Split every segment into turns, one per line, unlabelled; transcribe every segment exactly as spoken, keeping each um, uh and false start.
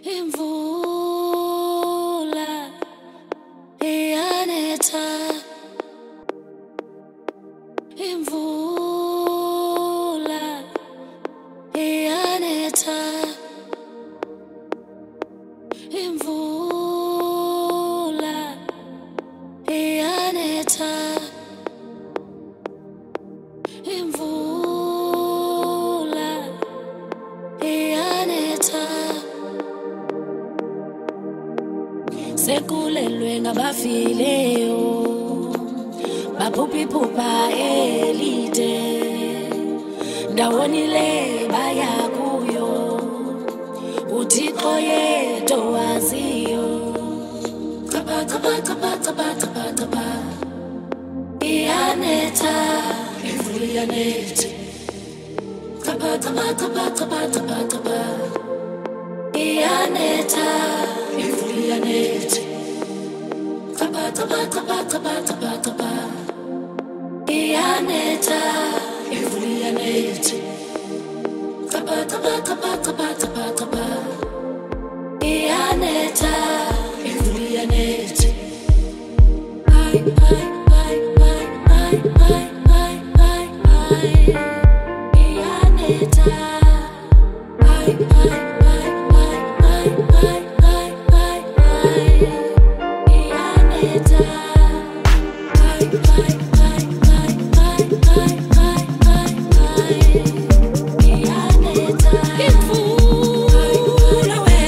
imvula iyanetha imvula iyanetha imvula iyanetha imvula iyanetha sekulelwe ngabafileyo baphuphiphupha elide ndawonile baya kuyo uThixo yedwa waziyo chaba chaba chaba chaba chaba chaba iyanetha imvula iyanetha chaba chaba chaba chaba chaba chaba iyanetha imvula iyanetha chaba chaba chaba chaba chaba chaba iyanetha imvula iyanetha chaba chaba chaba chaba chaba chaba iyanetha imvula iyanetha ay ay ay ay ay ay ay ay ay iyanetha ay ay ay ay ay ay ay ay ay iyanetha ay ay ay ay ay ay ay ay ay iyanetha imvula we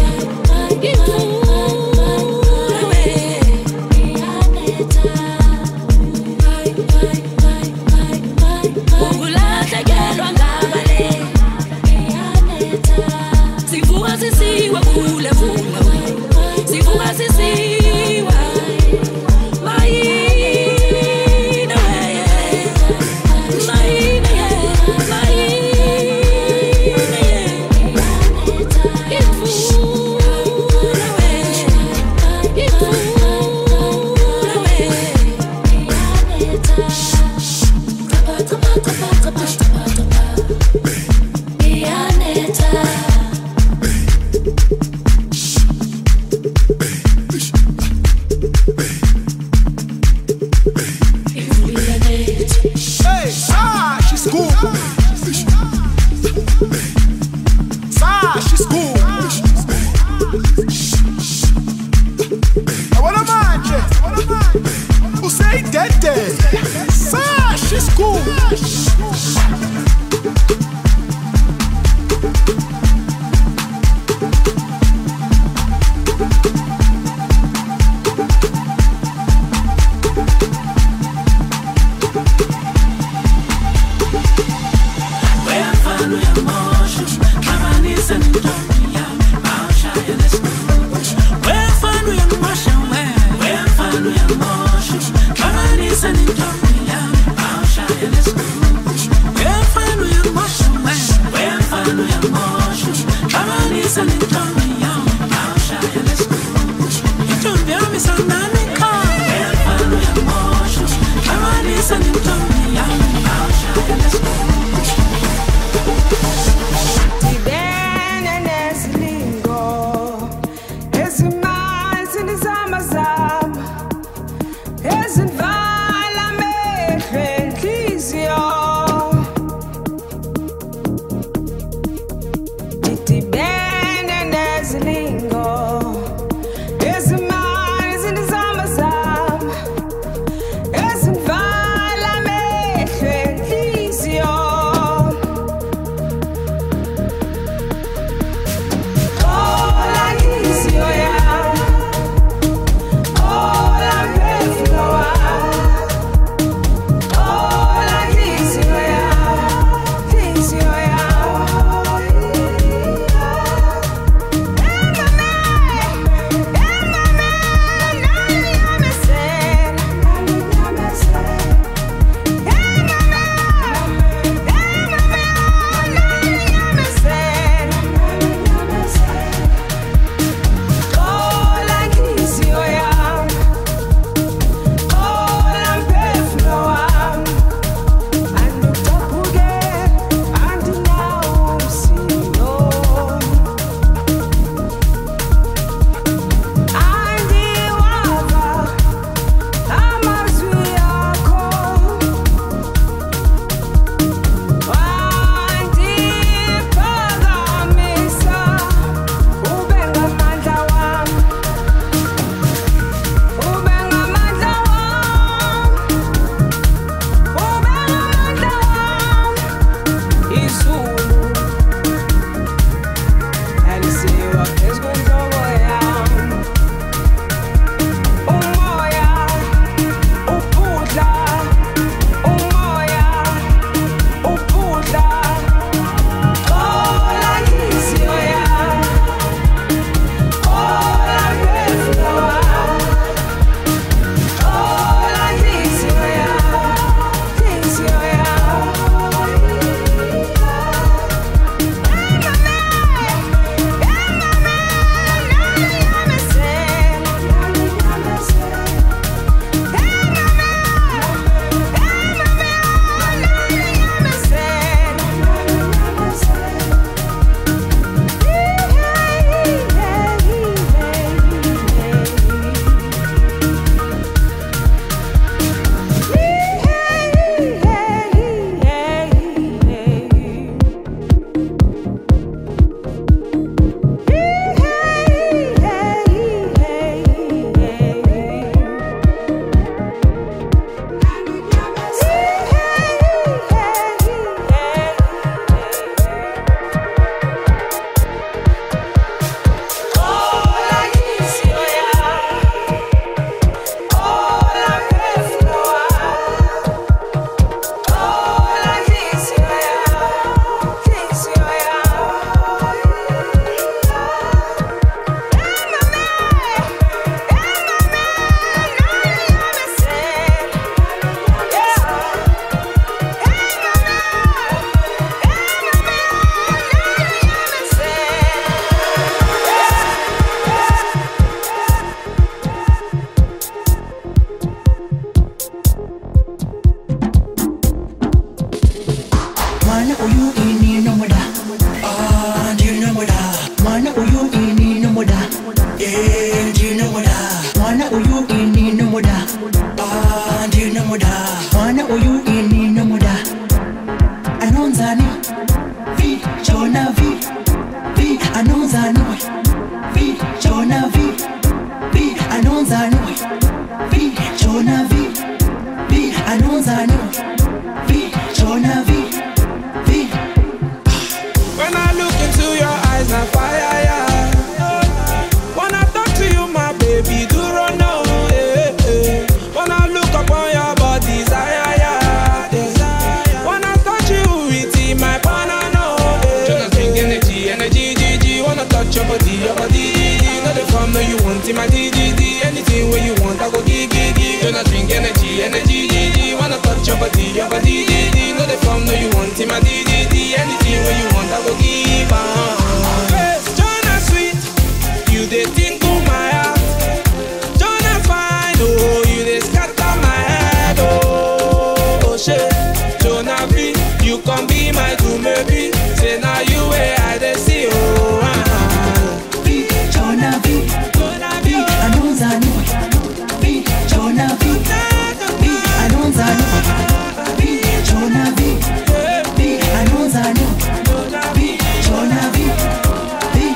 imvula we iyanetha ay ay ay ay ay ukulahlekelwa ngabale iyanetha sivuka sisiwa kule vula sivuka sisiwa mayina we mayina ye mayina ye imvula we imvula we iyanetha chaba chaba chaba chaba chaba chaba iyanetha
Hey, ah, she's cool. Ah, she's cool. I wanna mind it. Who say that day? Ah, she's cool.
It's touch your body, your body, di di. No the form, no you want in my D D D. Anything where you want, I go give, give, give. Do not drink energy, energy, di di. Wanna touch your body, your body, di di. No the form, no you want in my D D D. Anything where you want, I go give. Ah, hey, Jonah sweet, you dey tinkle my heart. Jonah fine, oh, you dey scatter my head, oh, oh shit. Jonah B, you can be my two maybe. Say now you where I dey see, oh. Ah, ah.
B, Jonah B,
Jonah B,
I know Zanu. B, Jonah B, B, I know Zanu. B, Jonah B, B, I know Zanu. B, Jonah B, B.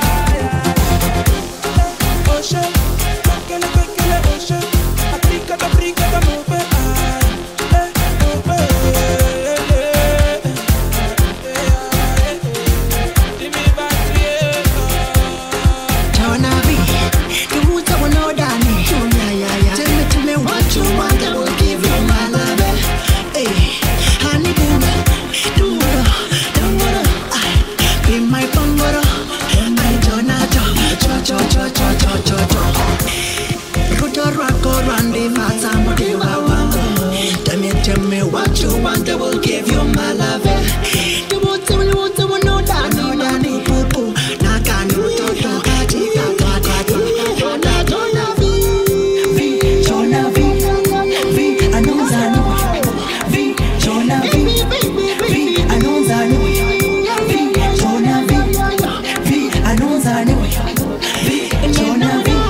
Ocean, quickly, quickly, ocean. Africa, Africa, the move it, ah, eh, move it, eh, eh, eh. Give me back, yeah.
Jonah B, the roots of no Danny. Yeah, yeah, yeah. Tell me, tell me what you want, I will give you my love. Hey, honey boo, do it, do it. I be my bungalow. I Jonah Jo, Jo, Jo, Jo, Jo, Jo, Jo, Jo. Ruta Rocco, Randy, Fatsam, Diva. Tell me, tell me what you want, I will give you my love. The roots of the roots of no Danny, Danny, poo poo. Nakani, to to, kachi, kaka, kaka. Jonah, Jonah V, V, Jonah V, V, I know Zanu. V, Jonah V, V, I know Zanu. V, Jonah V, V, I know Zanu. V, Jonah V,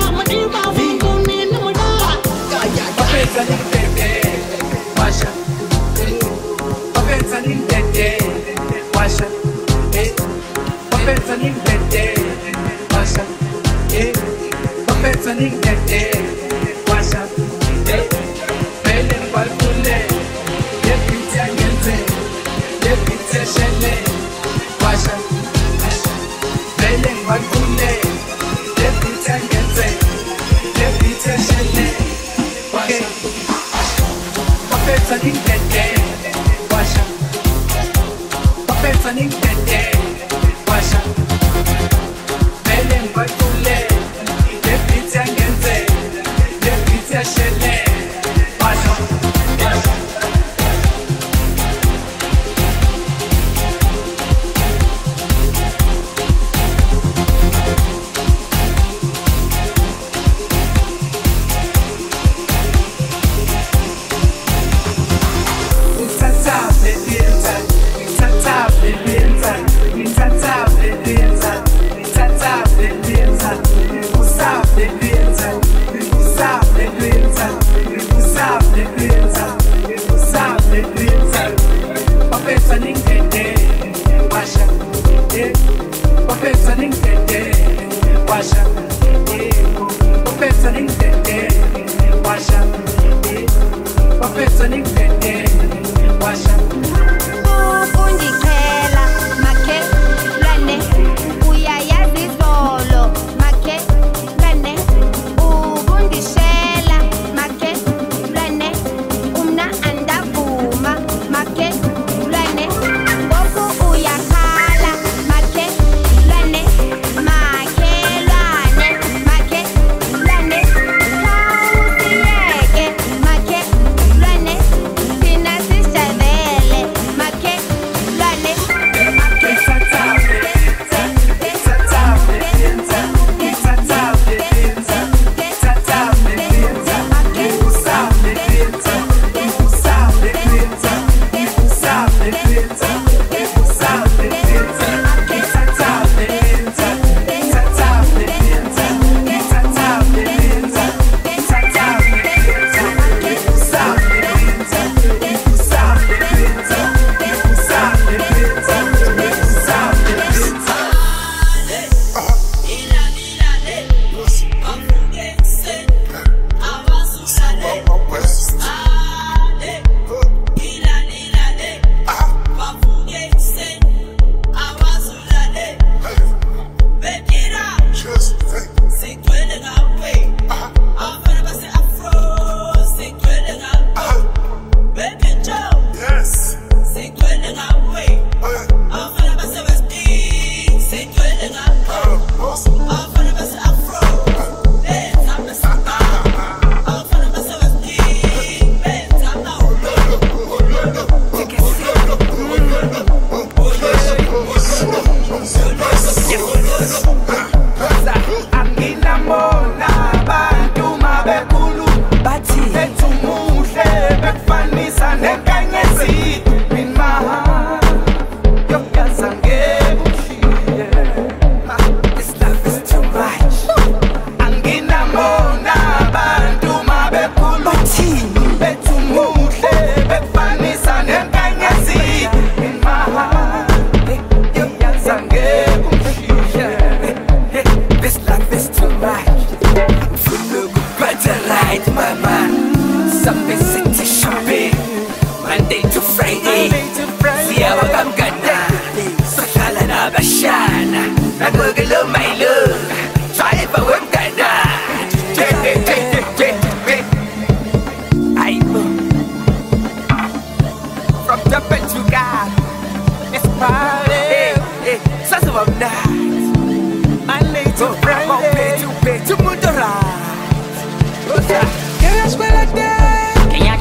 Pensa nintende, washa. Pensa nintende, washa. Pensa nintende, washa. Pensa nintende, washa. Mele balkule, yepitia ngenze, yepitia shele, washa. Mele balkule, yepitia ngenze, yepitia shele, washa. Pensa nintende, washa. Pensa nintende, washa. Mele balkule, yepitia ngenze, yepitia shele, washa. It's a top, it is a, it's a top, it is a, it's a top, it is a.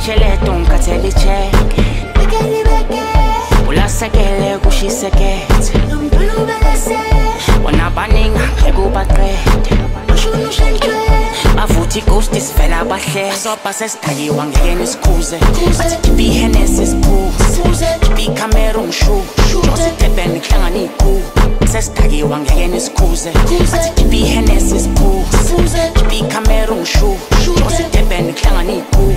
tsheleto nkathele check ulasekele kushisekethe wona baninga ekubaqede bavuthi ghost isivela bahle soba sesidakiwa ngeke nisikhuze bathi khipha ihenesi siphuze khipha ikhamera ungishu jose tebeni kuhlangana iy'khu sesidakiwa ngeke nisikhuze bathi khipha ihenesi siphuze khipha ikhamera ungishu jose tebeni kuhlangana iy'khu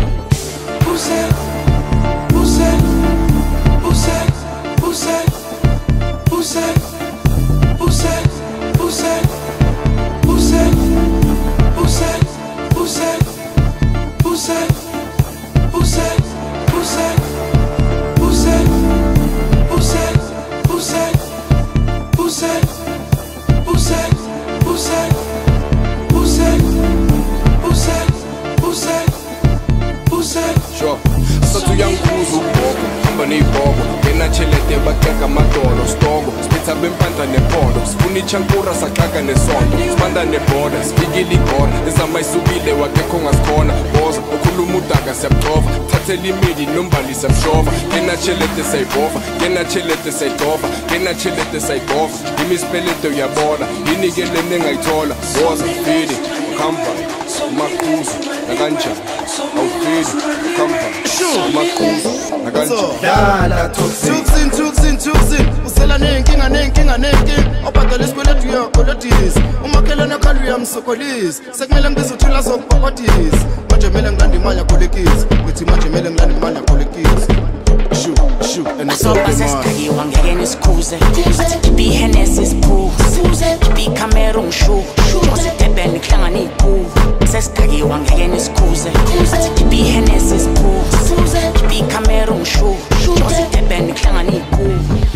chankura sakaka nesondo sibanda neboda sibikile igona ezamayisukile wakekho ngasikhona boza ukhuluma udaka siyabujova thathela imidi nombali siyabshova yena chelete sayibova yena chelete sayidova yena chelete sayigova imisipeleto uyabona inikele nengayithola boza fili khamba umakhuzu nakanjani awufili khamba umakhuzu nakanjani
dala tuksin tuksin tuksin usela nenkinga nenkinga nenkinga obhadala isikweletu uyakolotisa umakhelwane akhala uyamsokolisa sekumele ngibizuthula zokubhokotisa manje mele ngilanda imali yakolekisa uthi manje mele ngilanda imali yakolekisa shu shu
asoba sesidakiwa ngeke nisikhuze bathi khipha ihenesi siphuze khipha ikhamera ungishu jose tebeni kuhlangana iy'khu sesidakiwa ngeke nisikhuze bathi khipha ihenesi siphuze khipha ikhamera ungishu jose tebeni kuhlangana iy'khu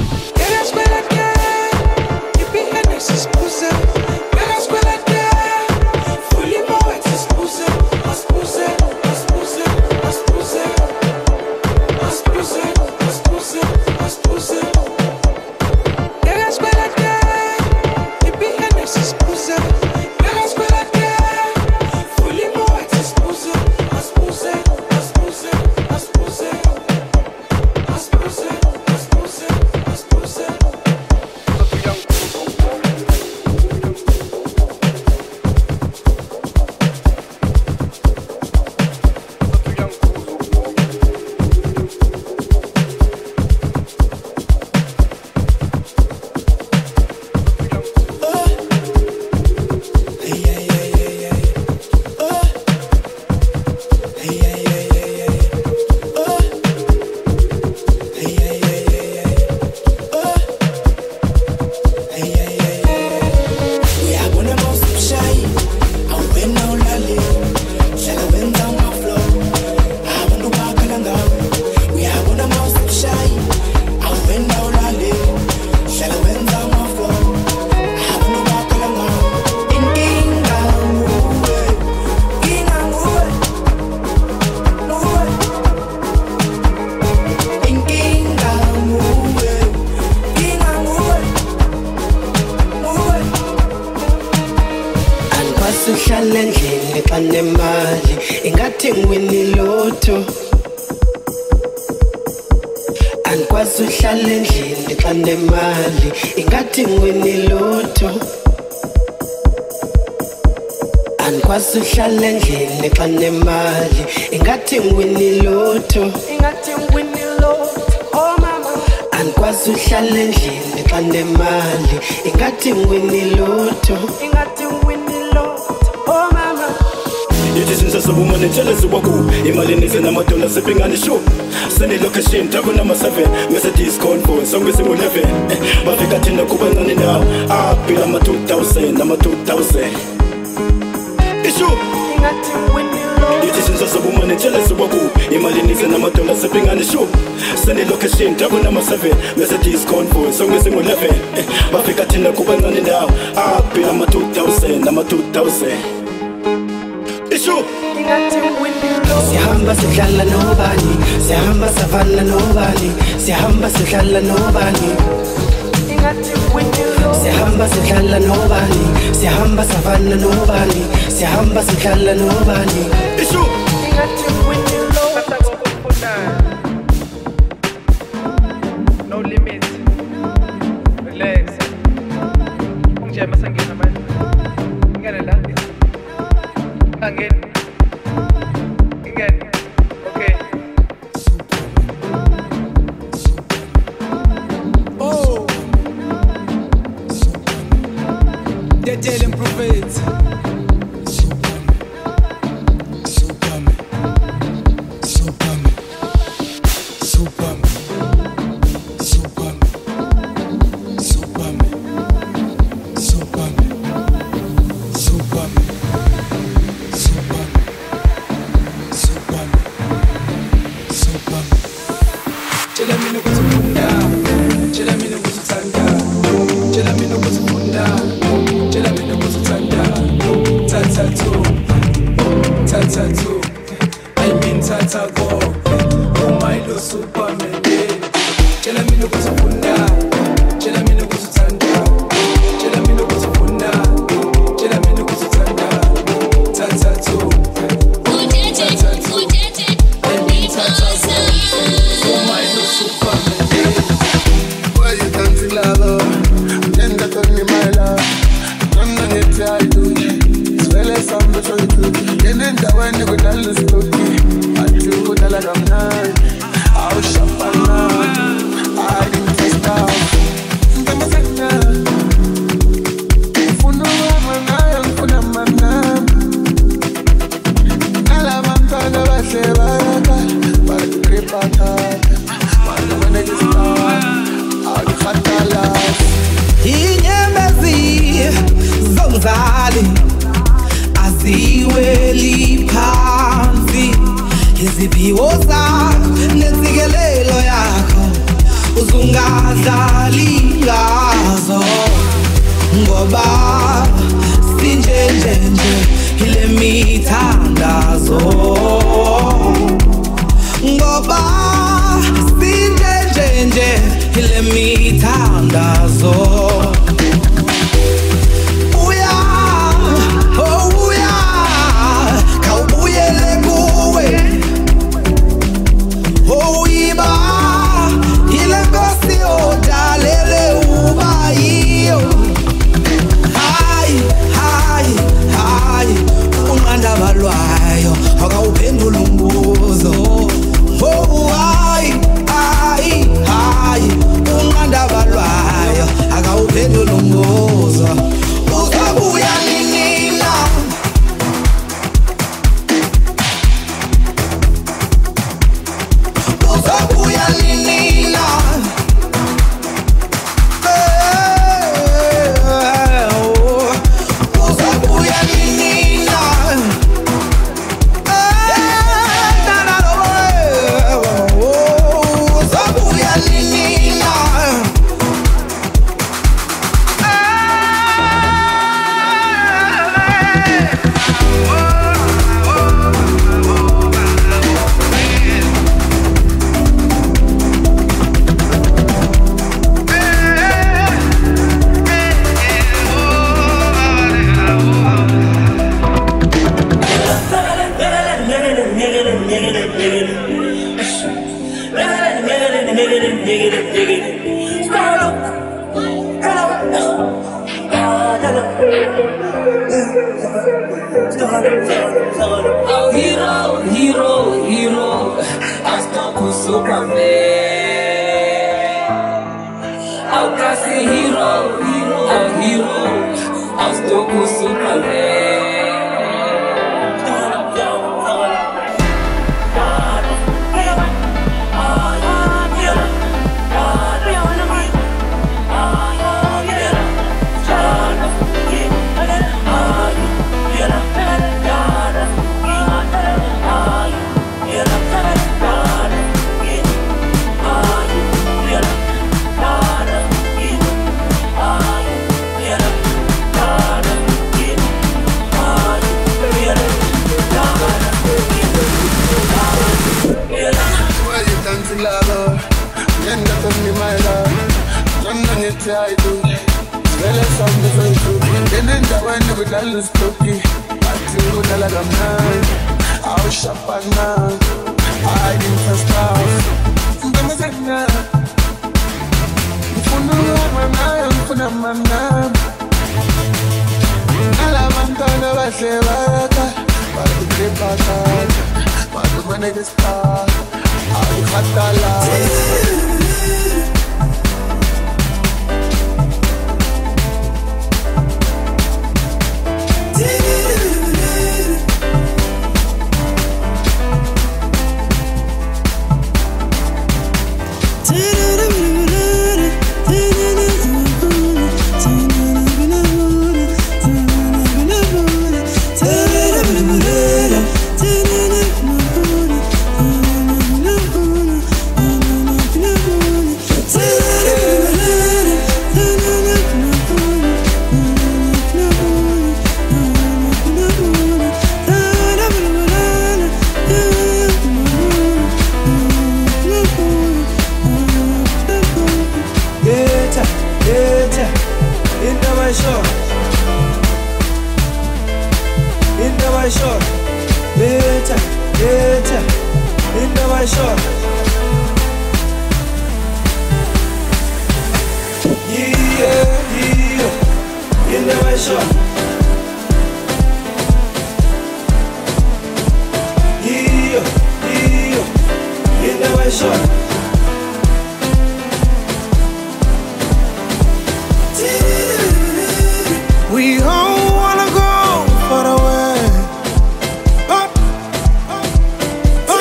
Uhlala endlini xa nemali ingathi ngwini lotho ingathi ngwini lotho oh mama anikwazi uhlala endlini xa nemali ingathi ngwini lotho ingathi ngwini lotho oh mama
Yithi sinza sobumane jealous waku imali nize namadola sipingane show send location double number seven Mercedes convoy song with eleven bafika thina kuba ncane nawo aphila ama two thousand ama two thousand Ishu Yithi sinza sobumane jealous waku imali nize namadola sipingane show send location double number seven Mercedes convoy song with eleven bafika thina kuba ncane nawo aphila ama two thousand ama two thousand Ishu
Sihamba sidlala nobani Sihamba savana nobani Sihamba sidlala nobani Sihamba sidlala nobani Sihamba savana nobani Sihamba sidlala nobani
Ishu
Okay, masangena manje. Ngene la. Angena. Ngene. Okay.
Oh. They're telling prophets.
Oh, hero, hero, hero, I'm stuck with Superman. I'm casting hero, hero, oh, hero, I'm stuck with Superman.
I do. Well, it's on the way to. Then in the one with the little spooky. I do the like I'm nine. I'll shop at now. I didn't first house. The Mazana. If you know my name, for the man.
Alabantwana bahle baka bakuhle phakathi bakubona ngesikhathi awukhathala We all wanna go far away. Up, up, up.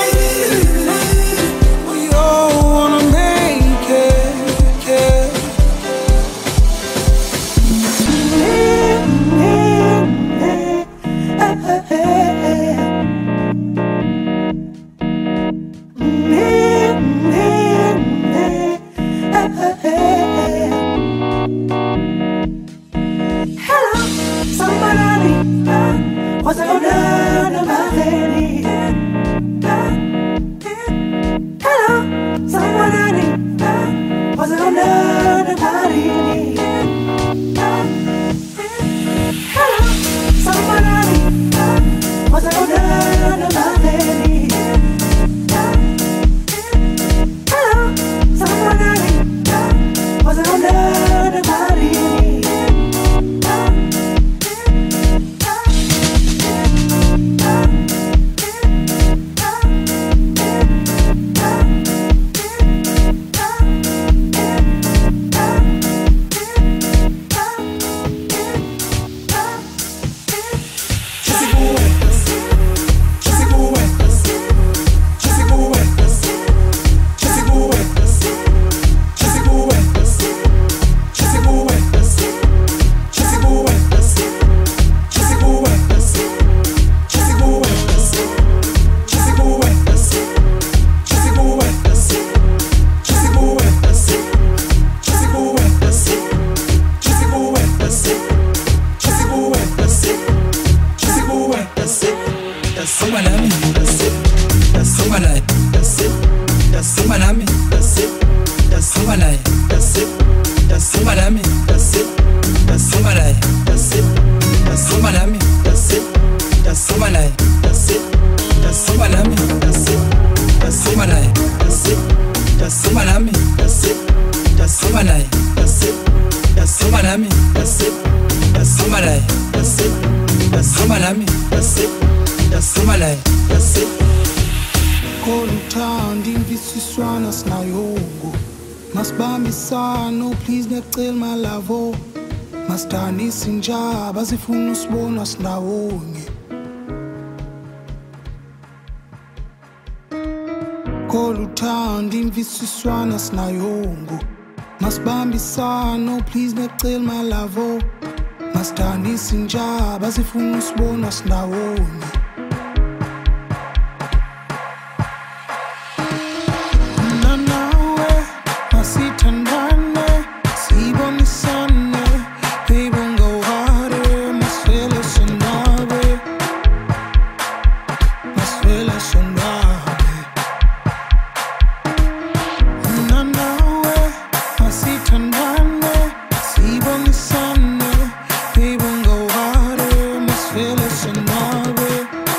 We all wanna make it, it.
What's going on in my lady? Hello, someone I need. What's going on in my lady? Hello, someone I need. What's going on in my lady? Hello, someone I need. What's going on in my lady? Sinjaba sifuna usibona sinawonye Koluthanda imvisiswana sinayongo Masibambisana please necela my love Masithanda sinjaba sifuna usibona sinawonye Nanawe masithandane sibonisane Baby, go harder, must feel it, so now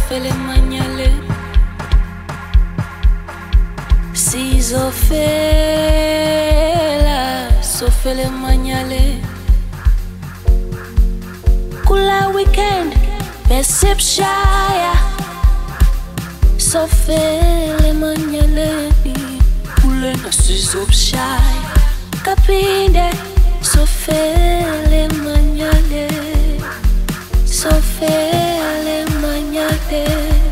sofele manyale sizofela sofele manyale kula weekend besipshaya sofele manyale kulena sizopshaya kapinde sofele manyale sofele manyale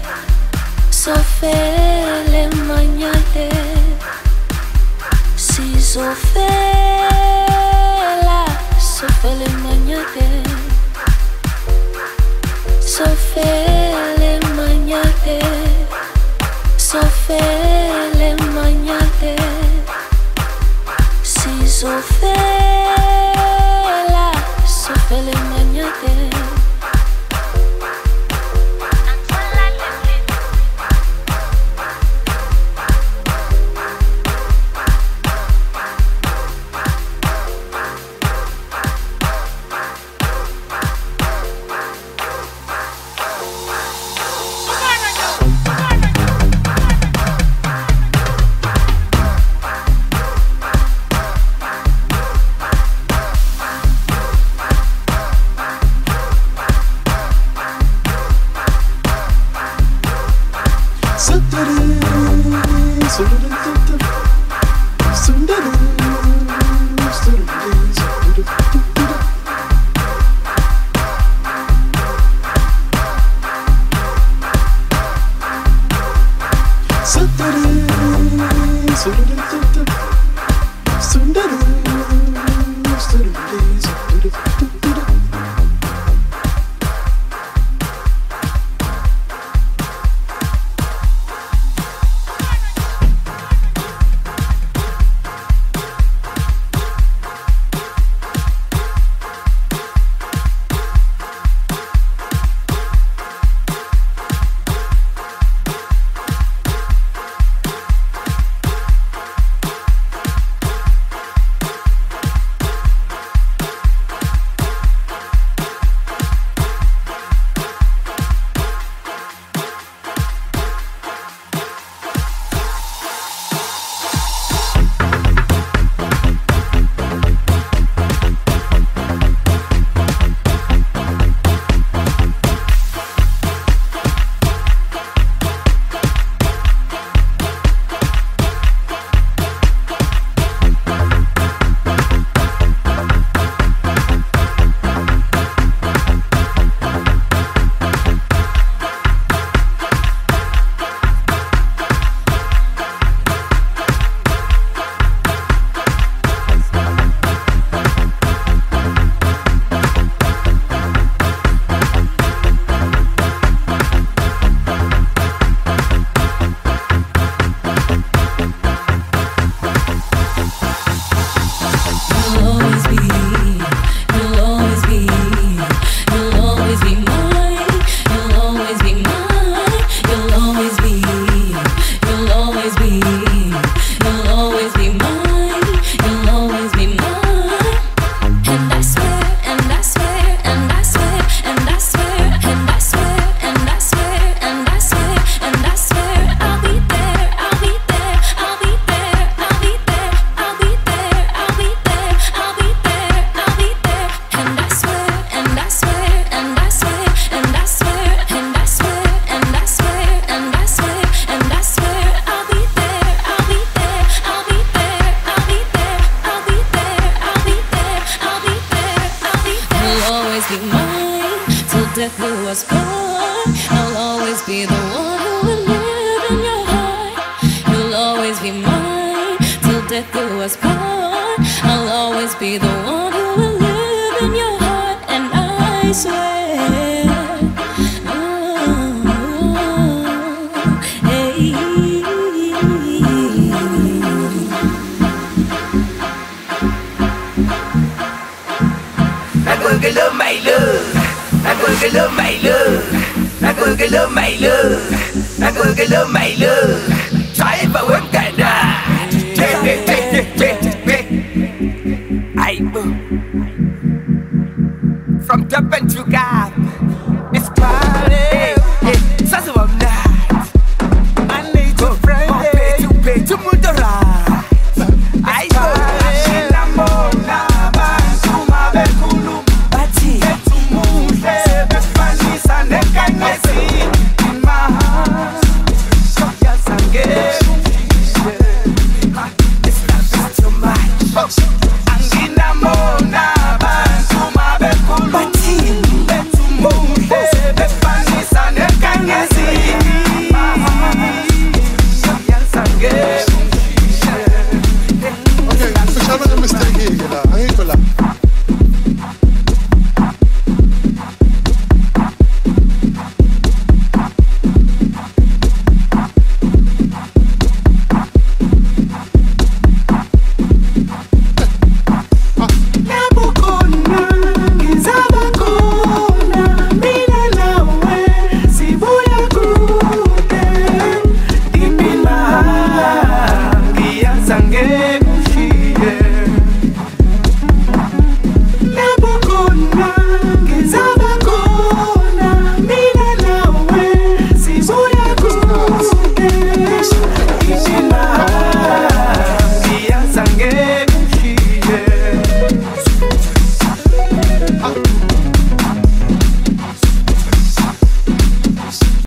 sofele manyale sizofela sofele manyale sofele manyale sofele manyale sizofela sofele manyale
From Durban to Gap, it's party.